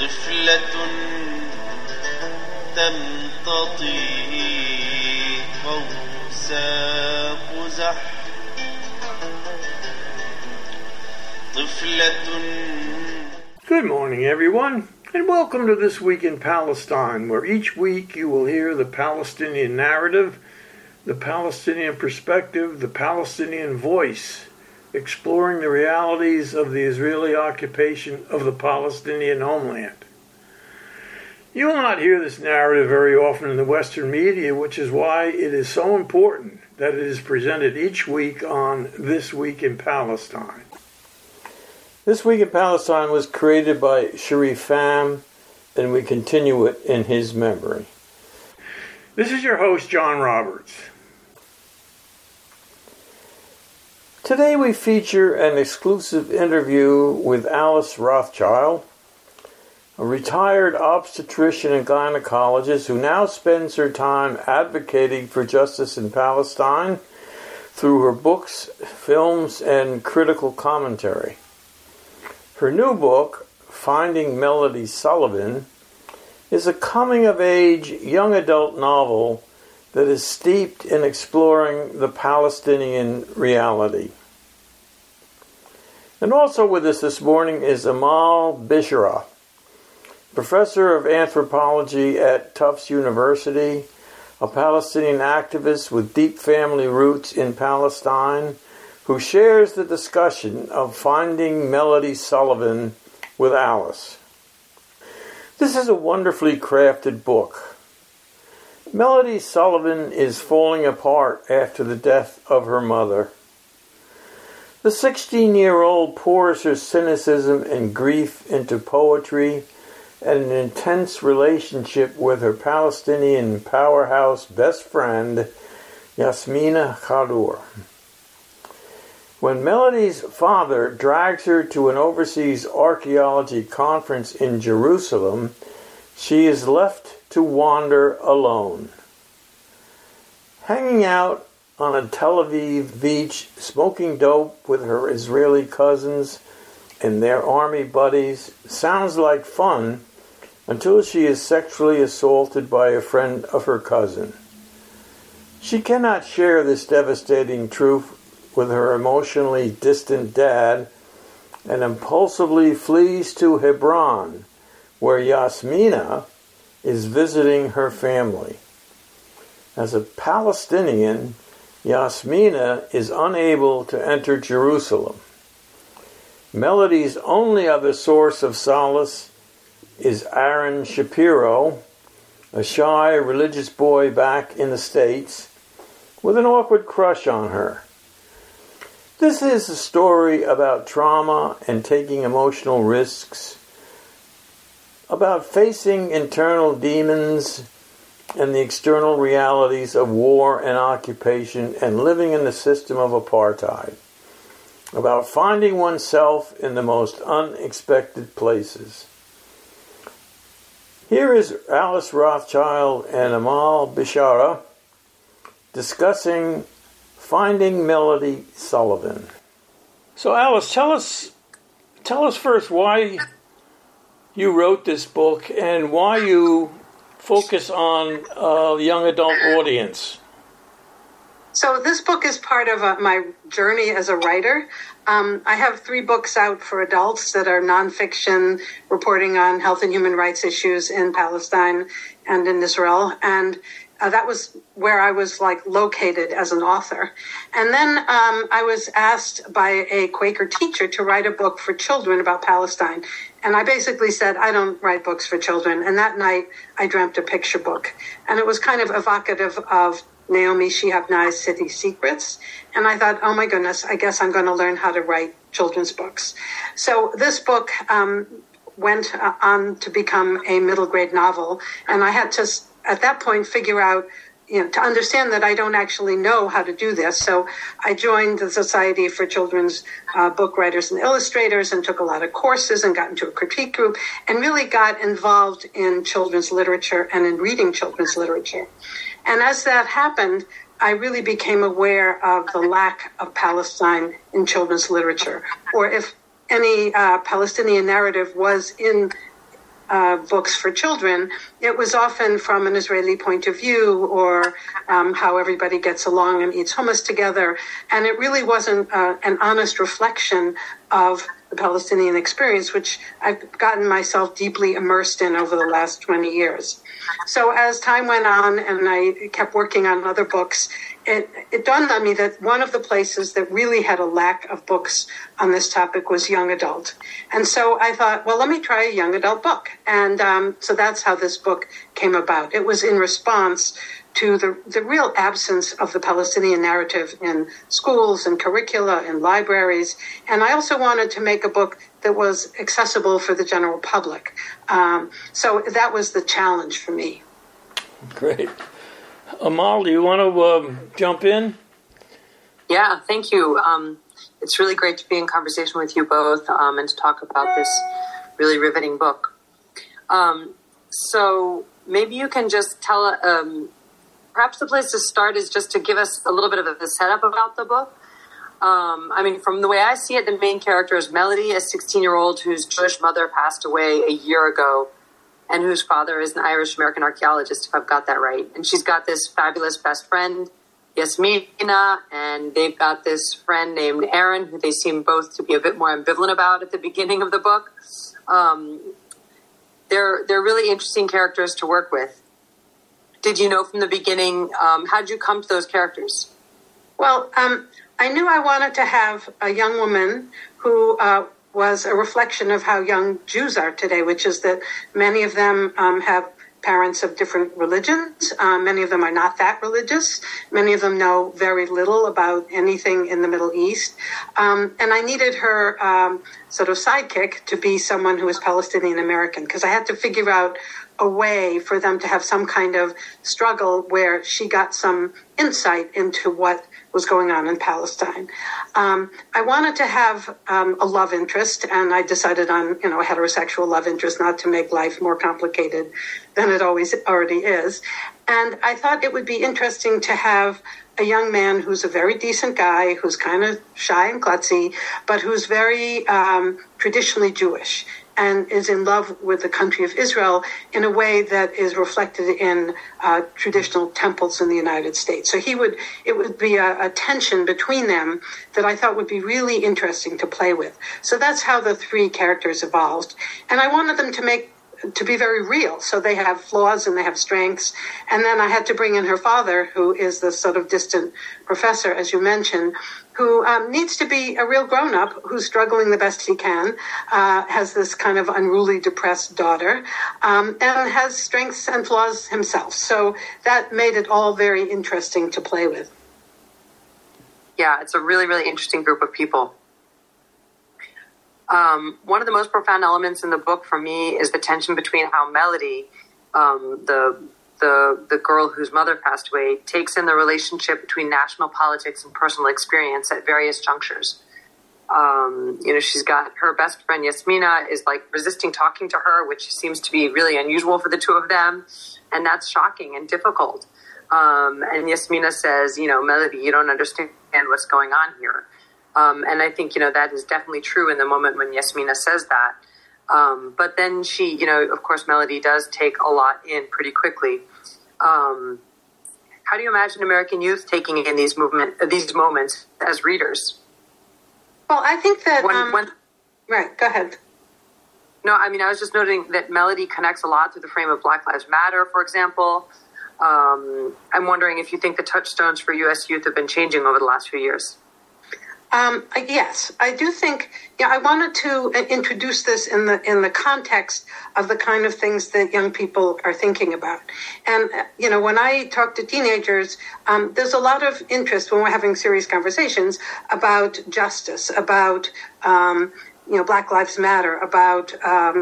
طفلة تمتطي قوس قزح Good morning, everyone, and welcome to This Week in Palestine, where each week you will hear the Palestinian narrative, the Palestinian perspective, the Palestinian voice, exploring the realities of the Israeli occupation of the Palestinian homeland. You will not hear this narrative very often in the Western media, which is why it is so important that it is presented each week on This Week in Palestine. This Week in Palestine was created by Sharif Pham, and we continue it in his memory. This is your host, John Roberts. Today we feature an exclusive interview with Alice Rothschild, a retired obstetrician and gynecologist who now spends her time advocating for justice in Palestine through her books, films, and critical commentary. Her new book, Finding Melody Sullivan, is a coming-of-age young adult novel that is steeped in exploring the Palestinian reality. And also with us this morning is Amal Bishara, professor of anthropology at Tufts University, a Palestinian activist with deep family roots in Palestine, who shares the discussion of Finding Melody Sullivan with Alice. This is a wonderfully crafted book. Melody Sullivan is falling apart after the death of her mother. The 16-year-old pours her cynicism and grief into poetry and an intense relationship with her Palestinian powerhouse best friend, Yasmina Khadr. When Melody's father drags her to an overseas archaeology conference in Jerusalem, she is left to wander alone. Hanging out on a Tel Aviv beach, smoking dope with her Israeli cousins and their army buddies sounds like fun until she is sexually assaulted by a friend of her cousin. She cannot share this devastating truth with her emotionally distant dad and impulsively flees to Hebron, where Yasmina is visiting her family. As a Palestinian, Yasmina is unable to enter Jerusalem. Melody's only other source of solace is Aaron Shapiro, a shy religious boy back in the States, with an awkward crush on her. This is a story about trauma and taking emotional risks, about facing internal demons and the external realities of war and occupation and living in the system of apartheid, about finding oneself in the most unexpected places. Here is Alice Rothschild and Amal Bishara discussing Finding Melody Sullivan. So Alice, tell us first why you wrote this book and why you focus on a young adult audience. So this book is part of my journey as a writer. I have 3 books out for adults that are nonfiction, reporting on health and human rights issues in Palestine and in Israel. And that was where I was located as an author. And then I was asked by a Quaker teacher to write a book for children about Palestine. And I basically said, I don't write books for children. And that night I dreamt a picture book. And it was kind of evocative of Naomi Shihab Nye's City Secrets. And I thought, oh my goodness, I guess I'm going to learn how to write children's books. So this book went on to become a middle grade novel. And I had to, at that point, figure out, to understand that I don't actually know how to do this. So I joined the Society for Children's Book Writers and Illustrators and took a lot of courses and got into a critique group and really got involved in children's literature and in reading children's literature. And as that happened, I really became aware of the lack of Palestine in children's literature, or if any Palestinian narrative was in books for children, it was often from an Israeli point of view, or how everybody gets along and eats hummus together. And it really wasn't an honest reflection of the Palestinian experience, which I've gotten myself deeply immersed in over the last 20 years. So as time went on and I kept working on other books, it dawned on me that one of the places that really had a lack of books on this topic was young adult. And so I thought, well, let me try a young adult book. And so that's how this book came about. It was in response to the real absence of the Palestinian narrative in schools and curricula and libraries. And I also wanted to make a book that was accessible for the general public. So that was the challenge for me. Great. Amal, do you want to jump in? Yeah, thank you. It's really great to be in conversation with you both and to talk about this really riveting book. So maybe you can just tell, perhaps the place to start is just to give us a little bit of a setup about the book. From the way I see it, the main character is Melody, a 16-year-old whose Jewish mother passed away a year ago, and whose father is an Irish-American archaeologist, if I've got that right. And she's got this fabulous best friend, Yasmina, and they've got this friend named Aaron, who they seem both to be a bit more ambivalent about at the beginning of the book. They're really interesting characters to work with. Did you know from the beginning, how did you come to those characters? Well, I knew I wanted to have a young woman who was a reflection of how young Jews are today, which is that many of them have parents of different religions. Many of them are not that religious. Many of them know very little about anything in the Middle East. And I needed her sort of sidekick to be someone who was Palestinian American, because I had to figure out a way for them to have some kind of struggle where she got some insight into what was going on in Palestine. I wanted to have a love interest, and I decided on, a heterosexual love interest, not to make life more complicated than it already is. And I thought it would be interesting to have a young man who's a very decent guy, who's kind of shy and klutzy, but who's very traditionally Jewish, and is in love with the country of Israel in a way that is reflected in traditional temples in the United States. So it would be a tension between them that I thought would be really interesting to play with. So that's how the three characters evolved. And I wanted them to be very real. So they have flaws and they have strengths. And then I had to bring in her father, who is the sort of distant professor, as you mentioned, who needs to be a real grown-up, who's struggling the best he can, has this kind of unruly, depressed daughter, and has strengths and flaws himself. So that made it all very interesting to play with. Yeah, it's a really, really interesting group of people. One of the most profound elements in the book for me is the tension between how Melody, the girl whose mother passed away, takes in the relationship between national politics and personal experience at various junctures. She's got her best friend Yasmina is like resisting talking to her, which seems to be really unusual for the two of them. And that's shocking and difficult. And Yasmina says, Melody, you don't understand what's going on here. And I think, that is definitely true in the moment when Yasmina says that. But then she, of course, Melody does take a lot in pretty quickly. How do you imagine American youth taking in these moments as readers? Well, I think that... right, go ahead. No, I was just noting that Melody connects a lot through the frame of Black Lives Matter, for example. I'm wondering if you think the touchstones for U.S. youth have been changing over the last few years. Yes, I do think. I wanted to introduce this in the context of the kind of things that young people are thinking about. And when I talk to teenagers, there's a lot of interest when we're having serious conversations about justice, about Black Lives Matter, about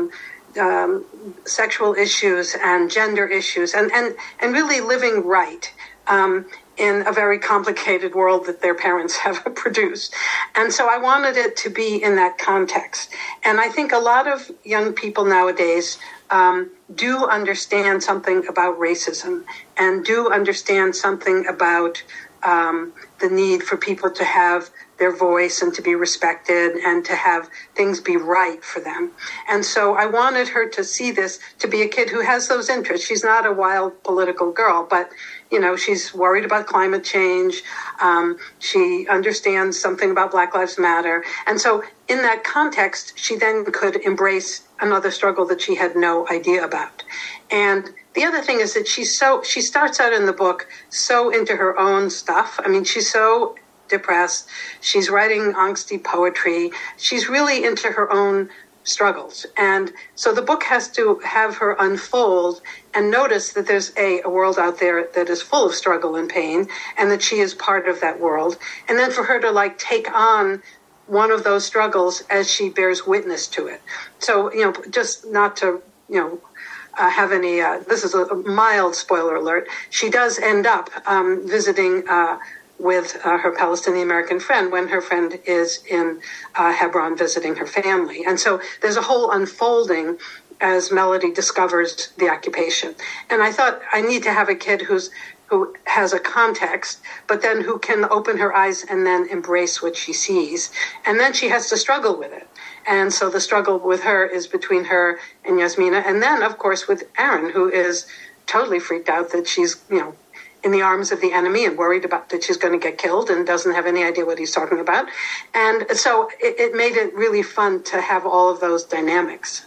sexual issues and gender issues, and really living right. In a very complicated world that their parents have produced. And so I wanted it to be in that context. And I think a lot of young people nowadays do understand something about racism and do understand something about the need for people to have their voice and to be respected and to have things be right for them. And so I wanted her to see this, to be a kid who has those interests. She's not a wild political girl, but, you know, she's worried about climate change. She understands something about Black Lives Matter. And so in that context, she then could embrace another struggle that she had no idea about. And the other thing is that she starts out in the book so into her own stuff. I mean, she's so depressed. She's writing angsty poetry. She's really into her own struggles. And so the book has to have her unfold and notice that there's a world out there that is full of struggle and pain, and that she is part of that world. And then for her to like take on one of those struggles as she bears witness to it. So, you know, just not to, you know, have any, this is a mild spoiler alert. She does end up visiting with her Palestinian American friend when her friend is in Hebron visiting her family. And so there's a whole unfolding as Melody discovers the occupation. And I thought I need to have a kid who has a context, but then who can open her eyes and then embrace what she sees. And then she has to struggle with it. And so the struggle with her is between her and Yasmina. And then, of course, with Aaron, who is totally freaked out that she's, you know, in the arms of the enemy and worried about that she's going to get killed and doesn't have any idea what he's talking about. And so it made it really fun to have all of those dynamics.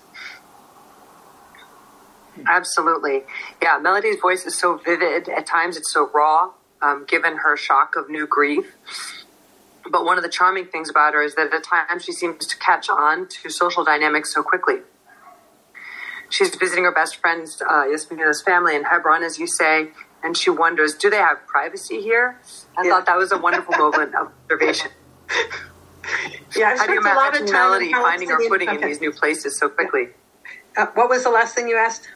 Absolutely. Yeah, Melody's voice is so vivid. At times it's so raw, given her shock of new grief. But one of the charming things about her is that at times she seems to catch on to social dynamics so quickly. She's visiting her best friend's, Yasmina's family in Hebron, as you say, and she wonders, do they have privacy here? I thought that was a wonderful moment of observation. Yeah, how do you imagine Melody finding her footing in these new places so quickly? What was the last thing you asked?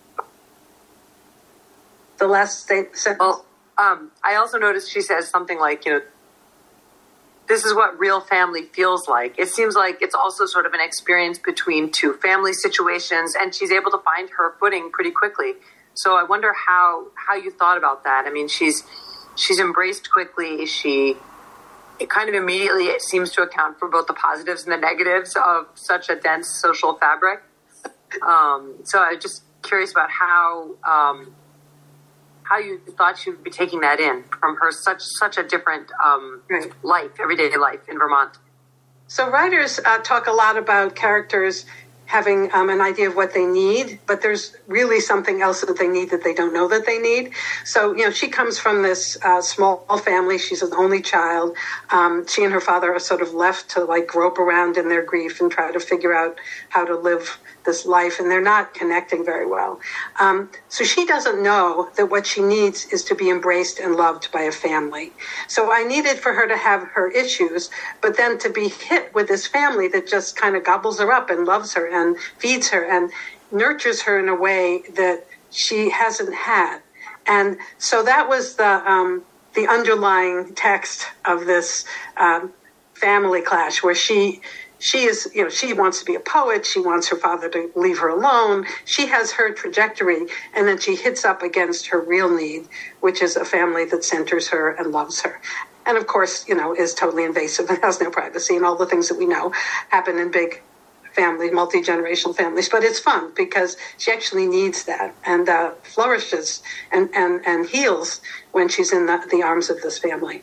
The last sentence? Well, I also noticed she says something like, you know, this is what real family feels like. It seems like it's also sort of an experience between two family situations, and she's able to find her footing pretty quickly. So I wonder how you thought about that. I mean, she's embraced quickly. It kind of immediately, it seems to account for both the positives and the negatives of such a dense social fabric. So I'm just curious about how you thought she would be taking that in from her such a different life, everyday life in Vermont. So writers talk a lot about characters having an idea of what they need, but there's really something else that they need that they don't know that they need. So, you know, she comes from this small family. She's an only child. She and her father are sort of left to like grope around in their grief and try to figure out how to live this life, and they're not connecting very well. So she doesn't know that what she needs is to be embraced and loved by a family. So I needed for her to have her issues, but then to be hit with this family that just kind of gobbles her up and loves her and feeds her and nurtures her in a way that she hasn't had. And so that was the underlying text of this family clash, where she is, you know, she wants to be a poet. She wants her father to leave her alone. She has her trajectory, and then she hits up against her real need, which is a family that centers her and loves her. And of course, you know, is totally invasive and has no privacy, and all the things that we know happen in big families, multi-generational families. But it's fun because she actually needs that and flourishes and heals when she's in the arms of this family.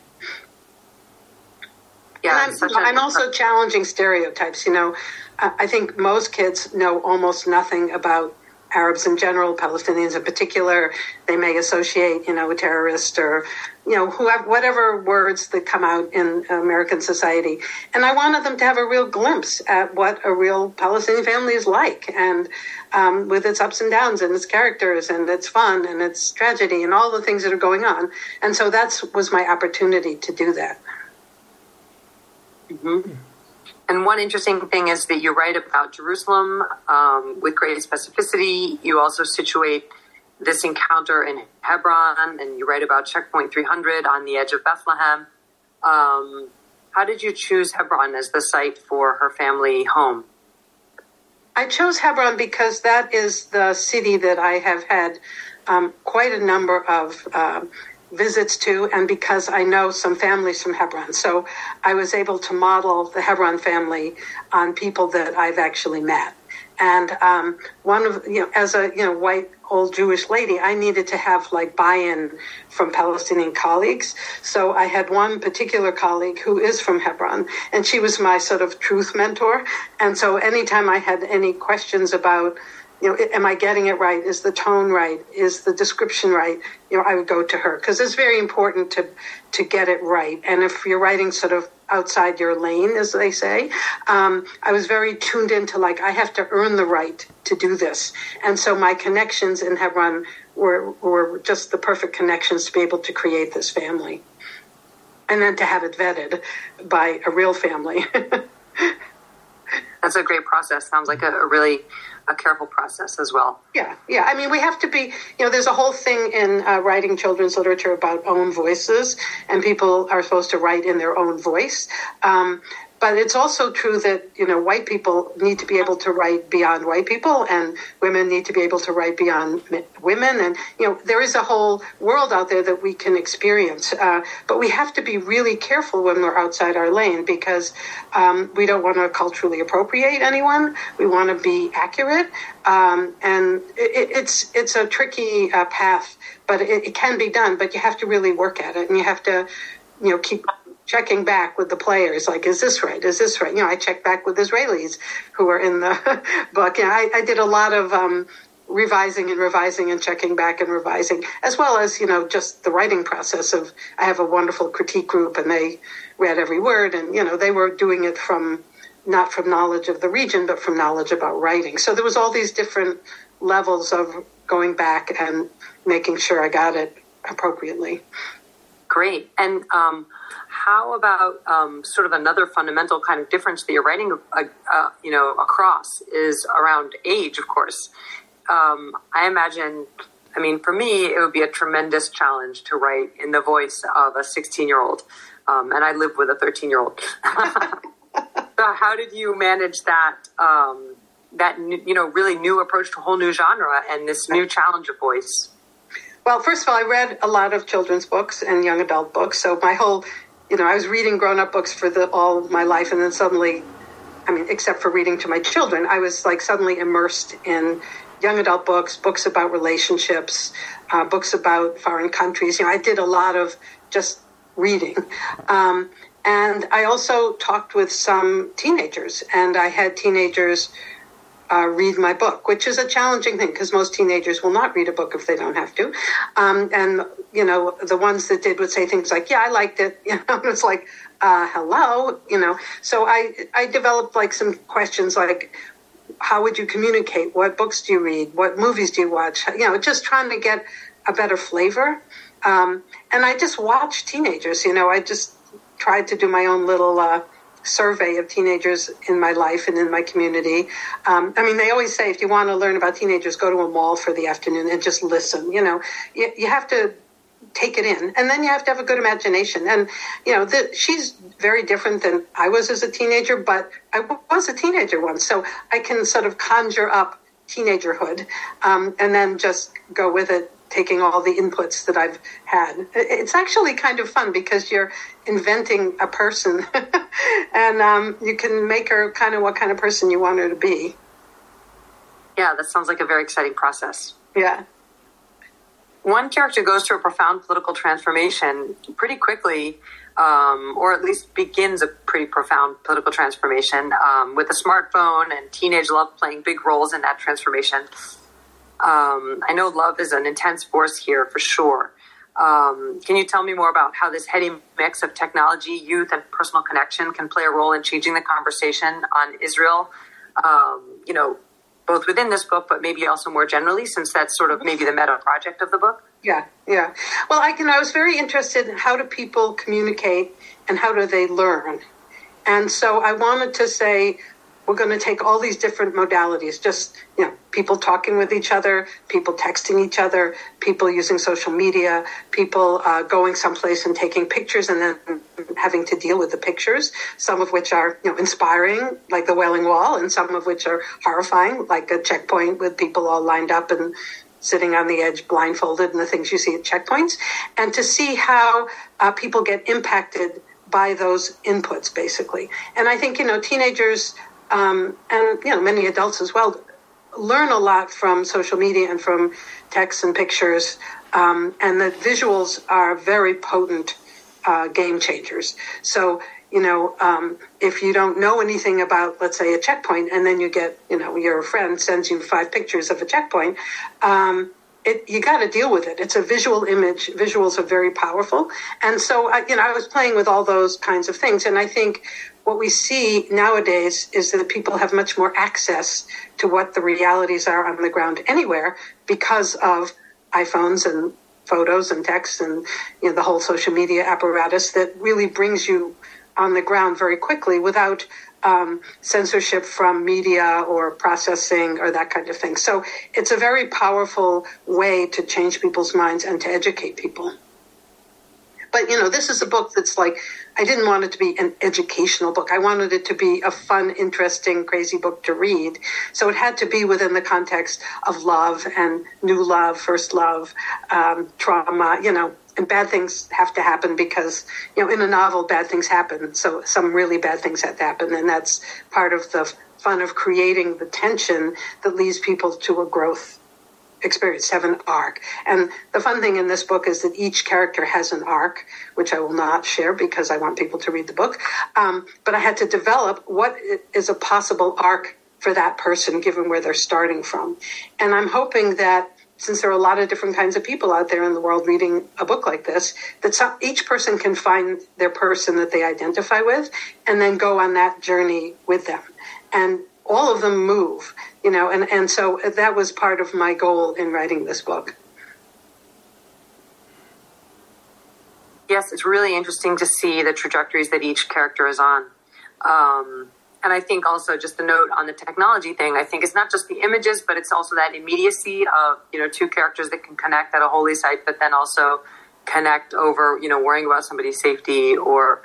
Yeah, and I'm also challenging stereotypes. You know, I think most kids know almost nothing about Arabs in general, Palestinians in particular. They may associate, you know, a terrorist or, you know, whatever words that come out in American society. And I wanted them to have a real glimpse at what a real Palestinian family is like, and with its ups and downs and its characters and its fun and its tragedy and all the things that are going on. And so that was my opportunity to do that. Mm-hmm. And one interesting thing is that you write about Jerusalem with great specificity. You also situate this encounter in Hebron, and you write about Checkpoint 300 on the edge of Bethlehem. How did you choose Hebron as the site for her family home? I chose Hebron because that is the city that I have had quite a number of visits to, and because I know some families from Hebron. So I was able to model the Hebron family on people that I've actually met. And one of, as a, white old Jewish lady, I needed to have like buy-in from Palestinian colleagues. So I had one particular colleague who is from Hebron, and she was my sort of truth mentor. And so anytime I had any questions about, am I getting it right? Is the tone right? Is the description right? I would go to her, because it's very important to get it right. And if you're writing sort of outside your lane, as they say, I was very tuned into like, I have to earn the right to do this. And so my connections in Hebron were just the perfect connections to be able to create this family. And then to have it vetted by a real family. That's a great process. Sounds like a really careful process as well. Yeah. I mean, we have to be, there's a whole thing in writing children's literature about own voices, and people are supposed to write in their own voice. But it's also true that, white people need to be able to write beyond white people, and women need to be able to write beyond women. And, there is a whole world out there that we can experience. But we have to be really careful when we're outside our lane, because we don't want to culturally appropriate anyone. We want to be accurate. And it's a tricky path, but it can be done. But you have to really work at it, and you have to, keep checking back with the players, like, is this right? Is this right? I checked back with Israelis who were in the book. I did a lot of revising and checking back and revising, as well as, just the writing process of, I have a wonderful critique group, and they read every word, and, they were doing it not from knowledge of the region, but from knowledge about writing. So there was all these different levels of going back and making sure I got it appropriately. Great. And how about sort of another fundamental kind of difference that you're writing, across is around age, of course. I imagine, for me, it would be a tremendous challenge to write in the voice of a 16-year-old. And I live with a 13-year-old. So how did you manage that, really new approach to a whole new genre and this new challenge of voice? Well, first of all, I read a lot of children's books and young adult books. So my whole, I was reading grown-up books for all my life. And then suddenly, except for reading to my children, I was like suddenly immersed in young adult books about relationships, books about foreign countries. I did a lot of just reading. And I also talked with some teenagers, and I had teenagers read my book, which is a challenging thing because most teenagers will not read a book if they don't have to. And, the ones that did would say things like, yeah, I liked it. It's like, hello, So I developed like some questions like, how would you communicate? What books do you read? What movies do you watch? Just trying to get a better flavor. And I just watched teenagers, I just tried to do my own little survey of teenagers in my life and in my community. They always say, if you want to learn about teenagers, go to a mall for the afternoon and just listen. You have to take it in, and then you have to have a good imagination. And, she's very different than I was as a teenager, but I was a teenager once, so I can sort of conjure up teenagerhood and then just go with it, taking all the inputs that I've had. It's actually kind of fun because you're inventing a person and you can make her kind of what kind of person you want her to be. Yeah, that sounds like a very exciting process. Yeah. One character goes through a profound political transformation pretty quickly, or at least begins a pretty profound political transformation with a smartphone, and teenage love playing big roles in that transformation. I know love is an intense force here for sure. Can you tell me more about how this heady mix of technology, youth, and personal connection can play a role in changing the conversation on Israel, both within this book, but maybe also more generally, since that's sort of maybe the meta project of the book? Yeah. Well, I was very interested in how do people communicate and how do they learn? And so I wanted to say, we're going to take all these different modalities, just, people talking with each other, people texting each other, people using social media, people going someplace and taking pictures and then having to deal with the pictures, some of which are, inspiring, like the Wailing Wall, and some of which are horrifying, like a checkpoint with people all lined up and, sitting on the edge, blindfolded, and the things you see at checkpoints, and to see how people get impacted by those inputs, basically. And I think, teenagers and, many adults as well learn a lot from social media and from texts and pictures. And the visuals are very potent game changers. So, if you don't know anything about, let's say, a checkpoint, and then you get, your friend sends you 5 pictures of a checkpoint, you got to deal with it. It's a visual image. Visuals are very powerful. And so, I was playing with all those kinds of things. And I think what we see nowadays is that people have much more access to what the realities are on the ground anywhere because of iPhones and photos and texts and, the whole social media apparatus that really brings you on the ground very quickly without censorship from media or processing or that kind of thing. So it's a very powerful way to change people's minds and to educate people. But, this is a book that's like, I didn't want it to be an educational book. I wanted it to be a fun, interesting, crazy book to read. So it had to be within the context of love and new love, first love, trauma, and bad things have to happen because, in a novel, bad things happen. So some really bad things had to happen. And that's part of the fun of creating the tension that leads people to a growth experience, have an arc. And the fun thing in this book is that each character has an arc, which I will not share because I want people to read the book. But I had to develop what is a possible arc for that person, given where they're starting from. And I'm hoping that since there are a lot of different kinds of people out there in the world reading a book like this, that each person can find their person that they identify with and then go on that journey with them. And all of them move, and so that was part of my goal in writing this book. Yes, it's really interesting to see the trajectories that each character is on. And I think also just the note on the technology thing, I think it's not just the images, but it's also that immediacy of, 2 characters that can connect at a holy site, but then also connect over, worrying about somebody's safety or,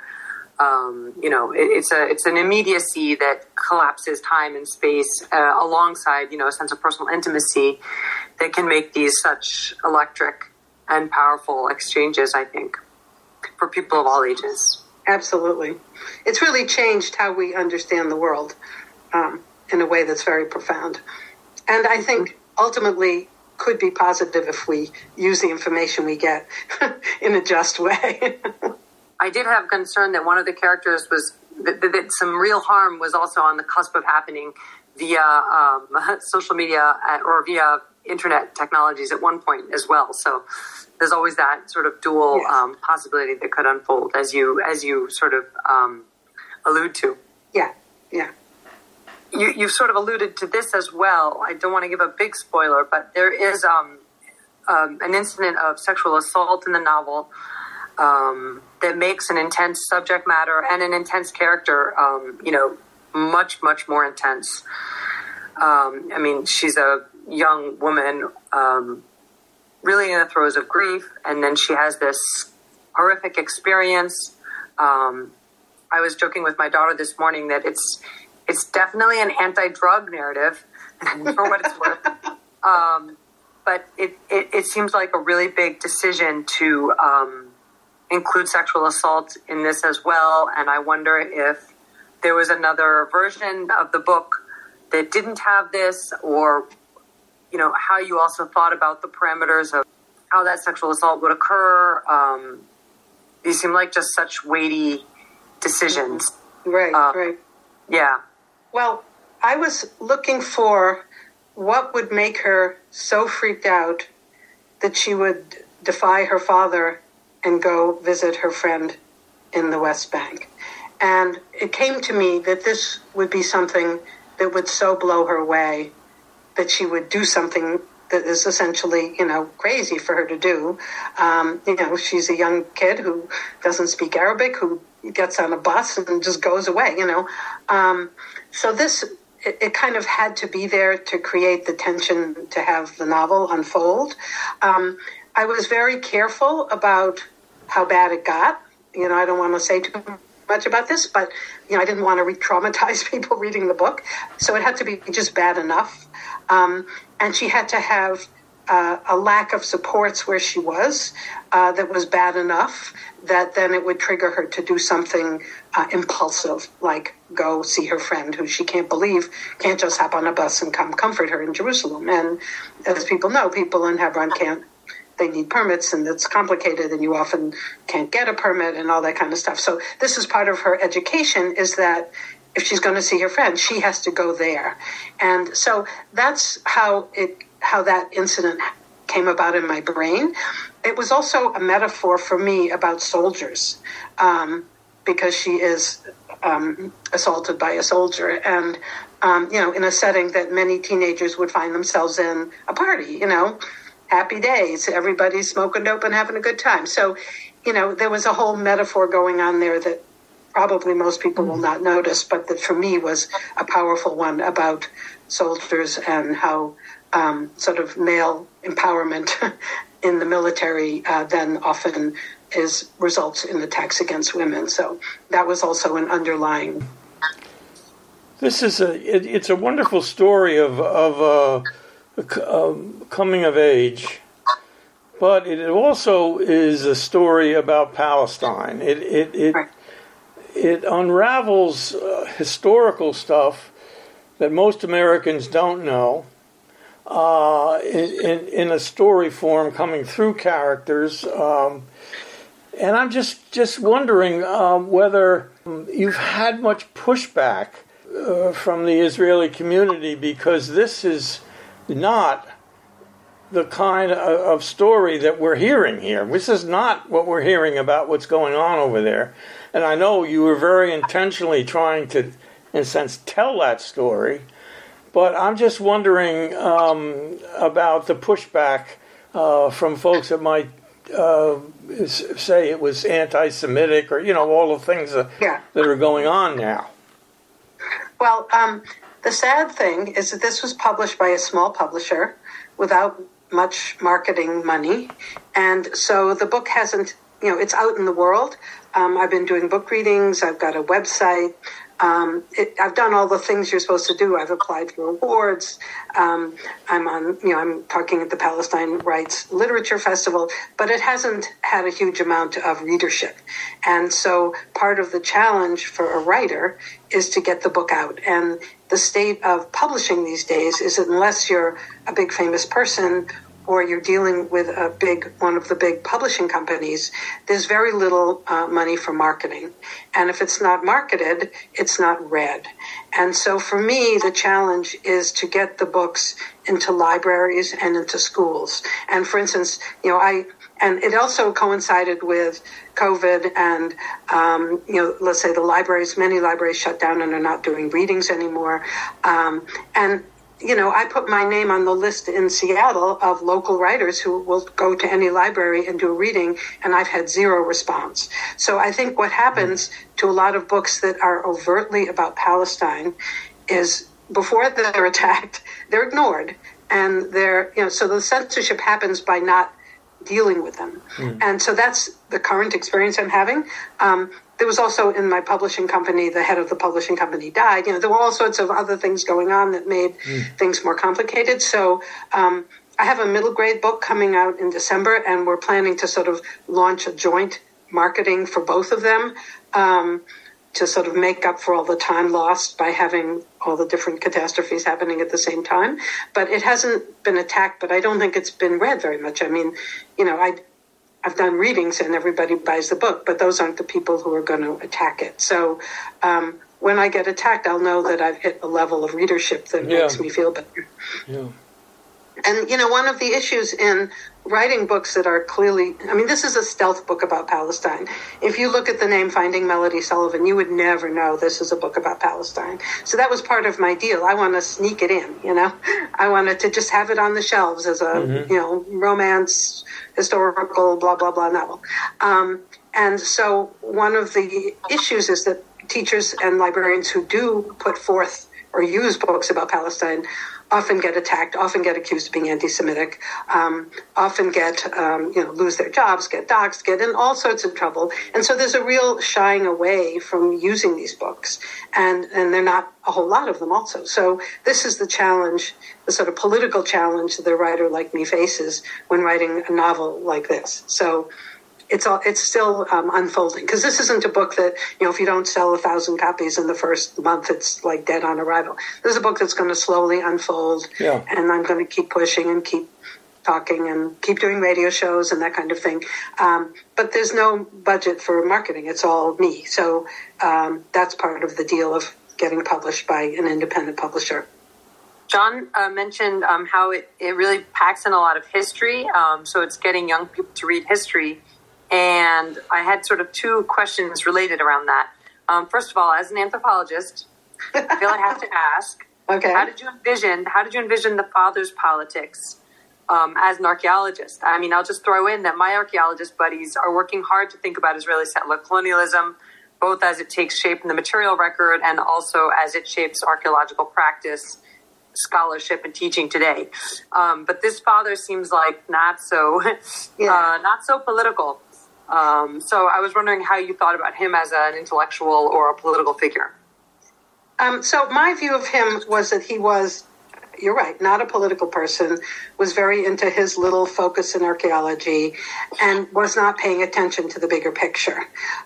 it's an immediacy that collapses time and space alongside, a sense of personal intimacy that can make these such electric and powerful exchanges, I think, for people of all ages. Absolutely. It's really changed how we understand the world in a way that's very profound. And I think ultimately could be positive if we use the information we get in a just way. I did have concern that one of the characters was that some real harm was also on the cusp of happening via social media or via internet technologies at one point as well. So there's always that sort of dual possibility that could unfold as you sort of allude to. Yeah. You've sort of alluded to this as well. I don't want to give a big spoiler, but there is an incident of sexual assault in the novel that makes an intense subject matter and an intense character, much, much more intense. She's a young woman, really in the throes of grief, and then she has this horrific experience. I was joking with my daughter this morning that it's definitely an anti-drug narrative, for what it's worth. But it seems like a really big decision to include sexual assault in this as well. And I wonder if there was another version of the book that didn't have this, or, how you also thought about the parameters of how that sexual assault would occur. These seem like just such weighty decisions. Right. Yeah. Well, I was looking for what would make her so freaked out that she would defy her father and go visit her friend in the West Bank. And it came to me that this would be something that would so blow her away that she would do something that is essentially, crazy for her to do. She's a young kid who doesn't speak Arabic, who gets on a bus and just goes away, So it kind of had to be there to create the tension to have the novel unfold. I was very careful about how bad it got. I don't want to say too much about this, but, I didn't want to re-traumatize people reading the book. So it had to be just bad enough. And she had to have a lack of supports where she was that was bad enough that then it would trigger her to do something impulsive, like go see her friend who she can't believe can't just hop on a bus and come comfort her in Jerusalem. And as people know, people in Hebron can't. They need permits, and it's complicated, and you often can't get a permit and all that kind of stuff. So this is part of her education, is that if she's going to see her friend, she has to go there. And so that's how that incident came about in my brain. It was also a metaphor for me about soldiers, because she is assaulted by a soldier, and in a setting that many teenagers would find themselves in, a party, happy days, everybody's smoking dope and having a good time. So, there was a whole metaphor going on there that probably most people will not notice, but that for me was a powerful one about soldiers and how sort of male empowerment in the military then often results in attacks against women. So that was also an underlying. This is it's a wonderful story of coming of age, but it also is a story about Palestine. It unravels historical stuff that most Americans don't know in a story form, coming through characters. And I'm just wondering whether you've had much pushback from the Israeli community, because this is not the kind of story that we're hearing here. This is not what we're hearing about what's going on over there. And I know you were very intentionally trying to, in a sense, tell that story. But I'm just wondering about the pushback from folks that might say it was anti-Semitic, or, all the things that are going on now. Well, the sad thing is that this was published by a small publisher without much marketing money. And so the book hasn't, it's out in the world. I've been doing book readings. I've got a website. I've done all the things you're supposed to do. I've applied for awards. I'm talking at the Palestine Rights Literature Festival, but it hasn't had a huge amount of readership. And so part of the challenge for a writer is to get the book out. And the state of publishing these days is that unless you're a big famous person or you're dealing with one of the big publishing companies, there's very little money for marketing. And if it's not marketed, it's not read. And so for me, the challenge is to get the books into libraries and into schools. And for instance, and it also coincided with COVID and, let's say many libraries shut down and are not doing readings anymore. I put my name on the list in Seattle of local writers who will go to any library and do a reading, and I've had zero response. So I think what happens to a lot of books that are overtly about Palestine is before they're attacked, they're ignored. And so the censorship happens by not dealing with them. And so that's the current experience I'm having. There was also in my publishing company, the head of the publishing company died. There were all sorts of other things going on that made things more complicated. So I have a middle grade book coming out in December, and we're planning to sort of launch a joint marketing for both of them to sort of make up for all the time lost by having all the different catastrophes happening at the same time. But it hasn't been attacked, but I don't think it's been read very much. I mean, I've done readings and everybody buys the book, but those aren't the people who are going to attack it. So when I get attacked, I'll know that I've hit a level of readership that makes me feel better. Yeah. And, one of the issues in writing books that are clearly, this is a stealth book about Palestine. If you look at the name Finding Melody Sullivan, you would never know this is a book about Palestine. So that was part of my deal. I want to sneak it in, I wanted to just have it on the shelves as a, romance, historical, blah, blah, blah novel. And so one of the issues is that teachers and librarians who do put forth or use books about Palestine often get attacked, often get accused of being anti-Semitic, often get, lose their jobs, get doxxed, get in all sorts of trouble. And so there's a real shying away from using these books. And they're not a whole lot of them also. So this is the challenge, the sort of political challenge that a writer like me faces when writing a novel like this. So it's still unfolding, because this isn't a book that, if you don't sell 1,000 copies in the first month, it's like dead on arrival. This is a book that's going to slowly unfold, and I'm going to keep pushing and keep talking and keep doing radio shows and that kind of thing. But there's no budget for marketing. It's all me. So that's part of the deal of getting published by an independent publisher. John mentioned how it really packs in a lot of history. So it's getting young people to read history. And I had sort of two questions related around that. First of all, as an anthropologist, I feel I have to ask, okay, how did you envision the father's politics as an archaeologist? I mean, I'll just throw in that my archaeologist buddies are working hard to think about Israeli settler colonialism, both as it takes shape in the material record and also as it shapes archaeological practice, scholarship, and teaching today. But this father seems like not so political. So I was wondering how you thought about him as an intellectual or a political figure. So my view of him was that he was, you're right, not a political person, was very into his little focus in archaeology and was not paying attention to the bigger picture.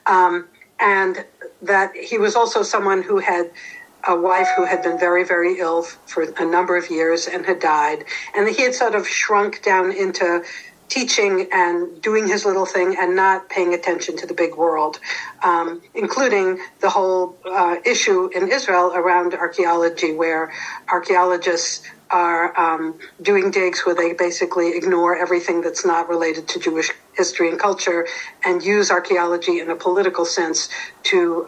And that he was also someone who had a wife who had been very, very ill for a number of years and had died. And he had sort of shrunk down into teaching and doing his little thing and not paying attention to the big world, including the whole issue in Israel around archaeology, where archaeologists are doing digs where they basically ignore everything that's not related to Jewish history and culture and use archaeology in a political sense to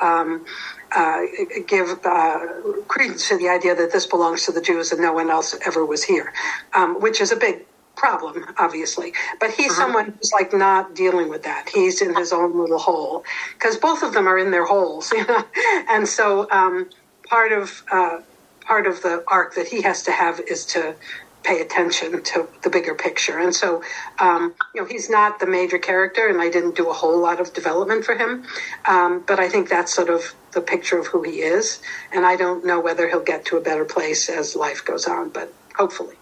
give credence to the idea that this belongs to the Jews and no one else ever was here, which is a big problem, obviously. But he's someone who's like not dealing with that. He's in his own little hole, because both of them are in their holes, And so part of the arc that he has to have is to pay attention to the bigger picture. And so, he's not the major character, and I didn't do a whole lot of development for him. But I think that's sort of the picture of who he is. And I don't know whether he'll get to a better place as life goes on, but hopefully.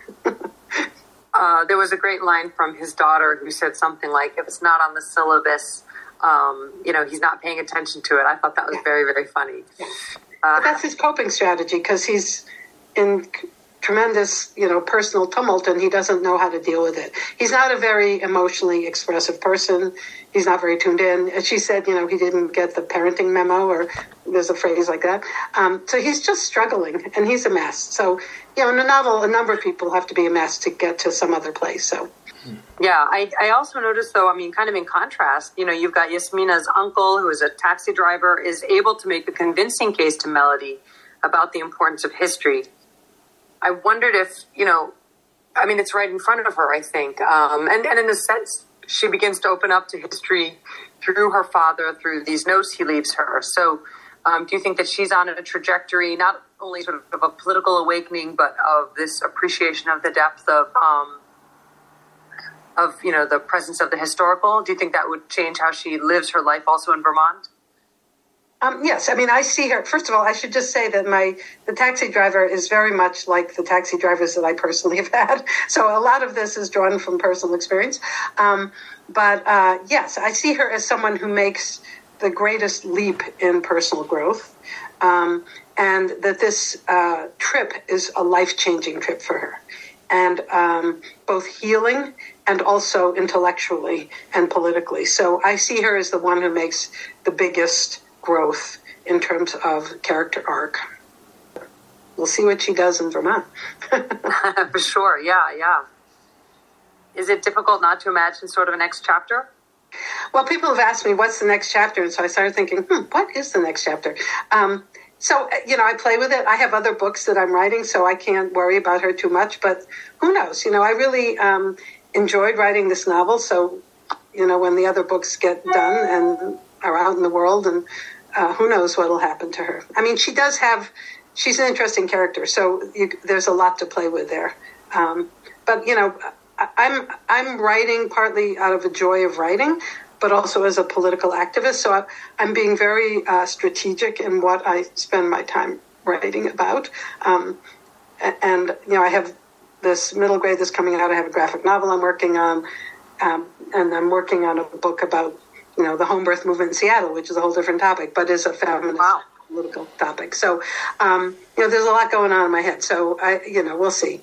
There was a great line from his daughter who said something like, if it's not on the syllabus, he's not paying attention to it. I thought that was very, very funny. Yeah. But that's his coping strategy, because he's in tremendous, personal tumult, and he doesn't know how to deal with it. He's not a very emotionally expressive person. He's not very tuned in. As she said, he didn't get the parenting memo, or there's a phrase like that. So he's just struggling, and he's a mess. So, in a novel, a number of people have to be a mess to get to some other place. So. Yeah, I also noticed, though, kind of in contrast, you've got Yasmina's uncle, who is a taxi driver, is able to make a convincing case to Melody about the importance of history. I wondered if, it's right in front of her, I think. And in a sense, she begins to open up to history through her father, through these notes he leaves her. So do you think that she's on a trajectory, not only sort of a political awakening, but of this appreciation of the depth of the presence of the historical? Do you think that would change how she lives her life also in Vermont? Yes, I see her. First of all, I should just say that the taxi driver is very much like the taxi drivers that I personally have had. So a lot of this is drawn from personal experience. But yes, I see her as someone who makes the greatest leap in personal growth. And that this trip is a life-changing trip for her. And both healing and also intellectually and politically. So I see her as the one who makes the biggest growth in terms of character arc. We'll see what she does in Vermont. For sure, yeah. Is it difficult not to imagine sort of a next chapter? Well, people have asked me, what's the next chapter? And so I started thinking, what is the next chapter? So, I play with it. I have other books that I'm writing, so I can't worry about her too much. But who knows? I really enjoyed writing this novel. So, when the other books get done and are out in the world, and who knows what will happen to her. She does have she's an interesting character. So there's a lot to play with there. But I'm writing partly out of a joy of writing, but also as a political activist. So I'm being very strategic in what I spend my time writing about. And I have this middle grade that's coming out. I have a graphic novel I'm working on, and I'm working on a book about the home birth movement in Seattle, which is a whole different topic, but is a feminist political topic. So there's a lot going on in my head. So we'll see.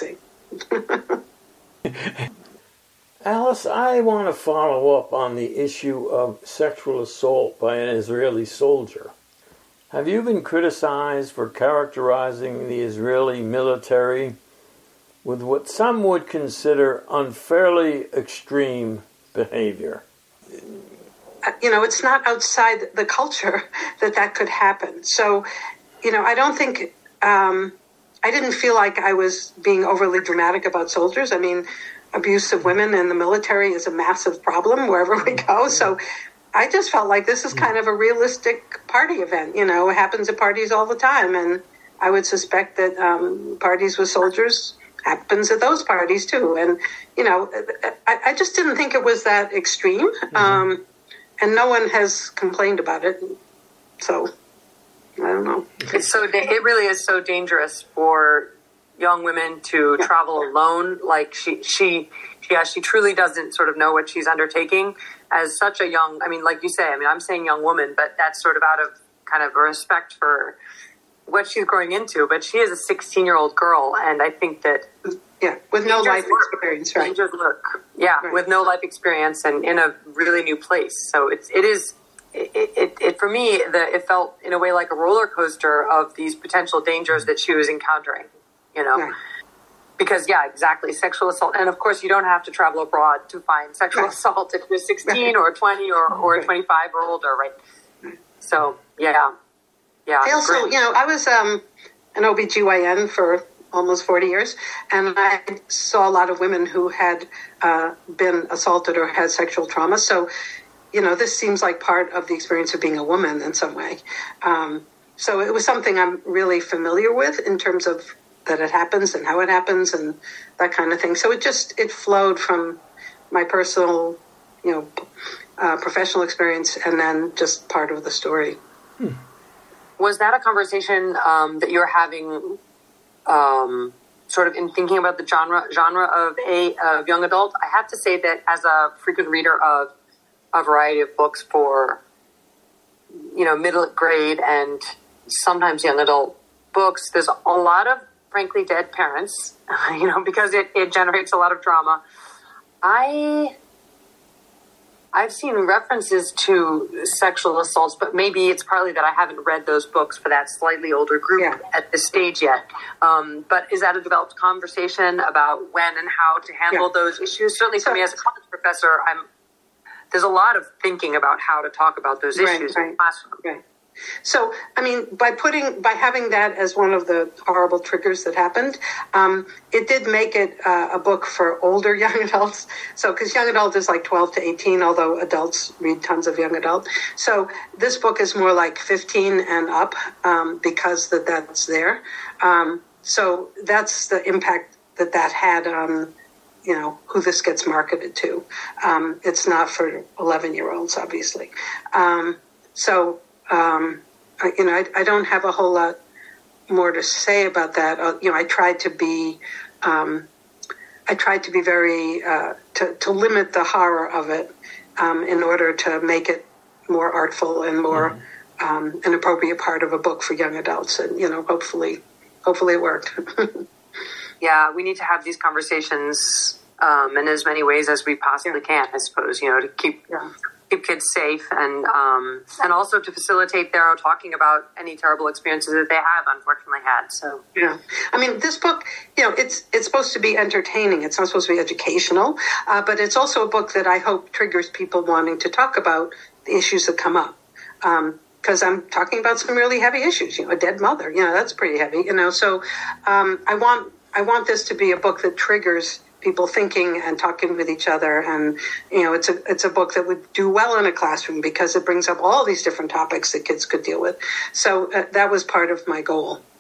Alice, I want to follow up on the issue of sexual assault by an Israeli soldier. Have you been criticized for characterizing the Israeli military with what some would consider unfairly extreme behavior? It's not outside the culture that could happen. So, I don't think, I didn't feel like I was being overly dramatic about soldiers. I mean, abuse of women in the military is a massive problem wherever we go. So I just felt like this is kind of a realistic party event. It happens at parties all the time. And I would suspect that parties with soldiers happens at those parties too. And, I just didn't think it was that extreme. And no one has complained about it. So I don't know. It really is so dangerous for young women to travel alone. Like she truly doesn't sort of know what she's undertaking as such a young, like you say, I'm saying young woman, but that's sort of out of kind of a respect for what she's growing into. But she is a 16-year-old girl. And I think that, with no life experience, right? Right. With no life experience and in a really new place. So it for me, it felt in a way like a roller coaster of these potential dangers that she was encountering, Right. Because exactly, sexual assault. And of course you don't have to travel abroad to find sexual assault if you're 16 or 20 or 25 or older. Right. So, yeah. I also, I was an OBGYN for almost 40 years, and I saw a lot of women who had been assaulted or had sexual trauma. So, this seems like part of the experience of being a woman in some way. So it was something I'm really familiar with in terms of that it happens and how it happens and that kind of thing. So it flowed from my personal, professional experience and then just part of the story. Was that a conversation that you're having sort of in thinking about the genre of young adult? I have to say that as a frequent reader of a variety of books for, middle grade and sometimes young adult books, there's a lot of, frankly, dead parents, because it generates a lot of drama. I've seen references to sexual assaults, but maybe it's partly that I haven't read those books for that slightly older group at this stage yet. But is that a developed conversation about when and how to handle those issues? Certainly for me as a college professor, there's a lot of thinking about how to talk about those issues in the classroom. Right. So, by having that as one of the horrible triggers that happened, it did make it a book for older young adults. So, because young adult is like 12 to 18, although adults read tons of young adult. So this book is more like 15 and up because that's there. So that's the impact that had on, who this gets marketed to. It's not for 11-year-olds, obviously. I don't have a whole lot more to say about that. I tried to be very, to limit the horror of it in order to make it more artful and more an appropriate part of a book for young adults. And, hopefully it worked. Yeah, we need to have these conversations in as many ways as we possibly can, I suppose, to keep kids safe and also to facilitate their talking about any terrible experiences that they have unfortunately had. So this book, it's supposed to be entertaining. It's not supposed to be educational, but it's also a book that I hope triggers people wanting to talk about the issues that come up. Because I'm talking about some really heavy issues. A dead mother, that's pretty heavy. So I want this to be a book that triggers people thinking and talking with each other. And, it's a book that would do well in a classroom because it brings up all these different topics that kids could deal with. So that was part of my goal.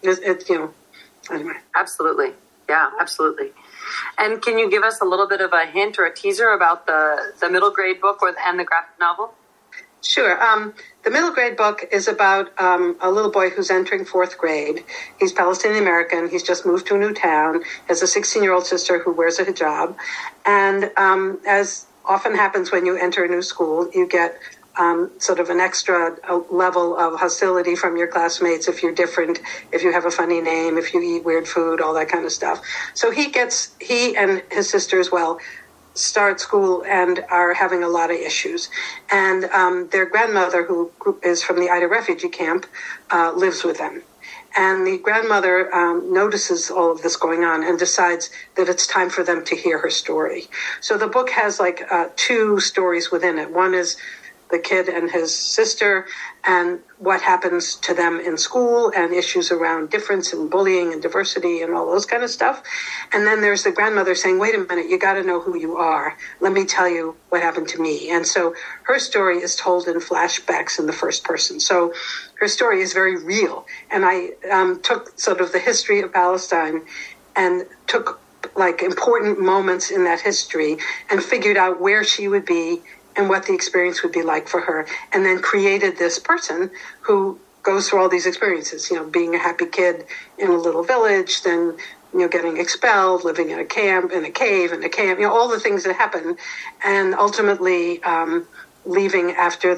Anyway. Absolutely. Yeah, absolutely. And can you give us a little bit of a hint or a teaser about the middle grade book and the graphic novel? Sure. The middle grade book is about a little boy who's entering fourth grade. He's Palestinian American. He's just moved to a new town, has a 16-year-old sister who wears a hijab. And as often happens when you enter a new school, you get sort of an extra level of hostility from your classmates if you're different, if you have a funny name, if you eat weird food, all that kind of stuff. So he and his sister as well start school and are having a lot of issues. And their grandmother, who is from the Ida refugee camp, lives with them. And the grandmother notices all of this going on and decides that it's time for them to hear her story. So the book has like two stories within it. One is the kid and his sister and what happens to them in school and issues around difference and bullying and diversity and all those kind of stuff. And then there's the grandmother saying, wait a minute, you got to know who you are. Let me tell you what happened to me. And so her story is told in flashbacks in the first person. So her story is very real. And I took sort of the history of Palestine and took like important moments in that history and figured out where she would be and what the experience would be like for her, and then created this person who goes through all these experiences, being a happy kid in a little village, then, getting expelled, living in a camp, in a cave, all the things that happen, and ultimately leaving after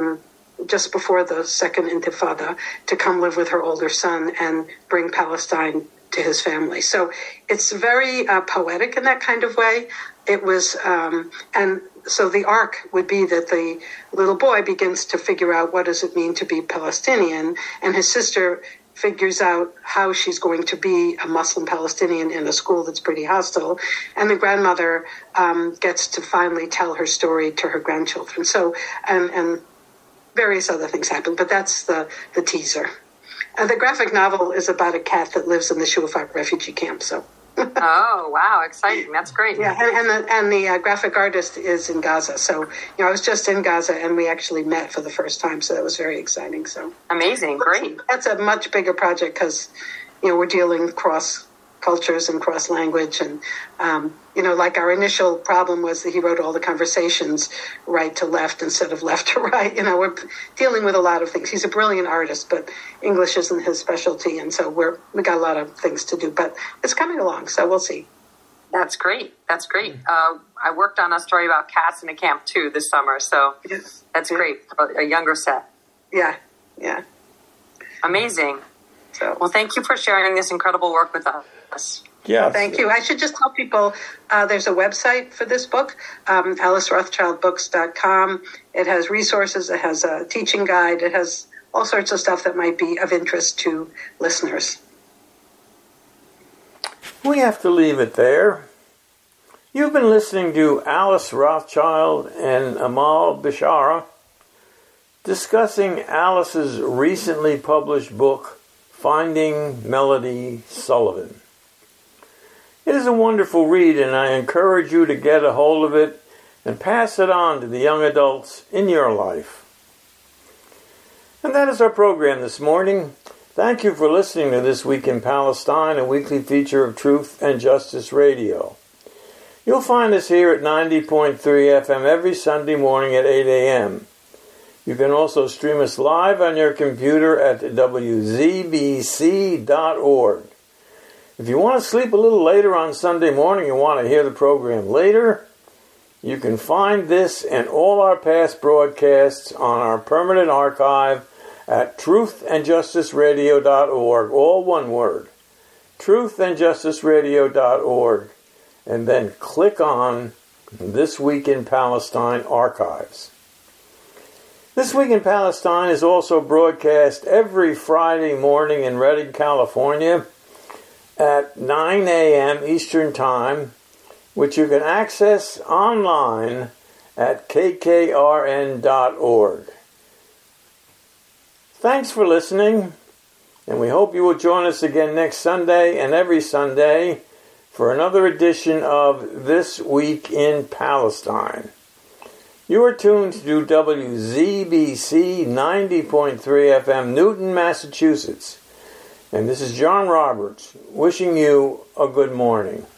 just before the second Intifada to come live with her older son and bring Palestine to his family. So it's very poetic in that kind of way. It was, and so the arc would be that the little boy begins to figure out what does it mean to be Palestinian, and his sister figures out how she's going to be a Muslim Palestinian in a school that's pretty hostile, and the grandmother gets to finally tell her story to her grandchildren. So, and various other things happen, but that's the teaser. The graphic novel is about a cat that lives in the Shuafat refugee camp, so... Oh, wow. Exciting. That's great. Yeah. And the graphic artist is in Gaza. So, I was just in Gaza and we actually met for the first time. So that was very exciting. So amazing. Great. That's a much bigger project because, we're dealing cross cultures and cross language. And, like our initial problem was that he wrote all the conversations right to left instead of left to right. We're dealing with a lot of things. He's a brilliant artist, but English isn't his specialty. And so we got a lot of things to do, but it's coming along. So we'll see. That's great. That's great. I worked on a story about cats in a camp too this summer. So that's great. A younger set. Yeah. Yeah. Amazing. So, well, thank you for sharing this incredible work with us. Yeah. Thank you. I should just tell people there's a website for this book, AliceRothschildBooks.com. It has resources. It has a teaching guide. It has all sorts of stuff that might be of interest to listeners. We have to leave it there. You've been listening to Alice Rothschild and Amal Bishara discussing Alice's recently published book, Finding Melody Sullivan. It is a wonderful read, and I encourage you to get a hold of it and pass it on to the young adults in your life. And that is our program this morning. Thank you for listening to This Week in Palestine, a weekly feature of Truth and Justice Radio. You'll find us here at 90.3 FM every Sunday morning at 8 a.m. You can also stream us live on your computer at wzbc.org. If you want to sleep a little later on Sunday morning and want to hear the program later, you can find this and all our past broadcasts on our permanent archive at truthandjusticeradio.org, all one word, truthandjusticeradio.org, and then click on This Week in Palestine Archives. This Week in Palestine is also broadcast every Friday morning in Redding, California, at 9 a.m. Eastern Time, which you can access online at kkrn.org. Thanks for listening, and we hope you will join us again next Sunday and every Sunday for another edition of This Week in Palestine. You are tuned to WZBC 90.3 FM, Newton, Massachusetts. And this is John Roberts wishing you a good morning.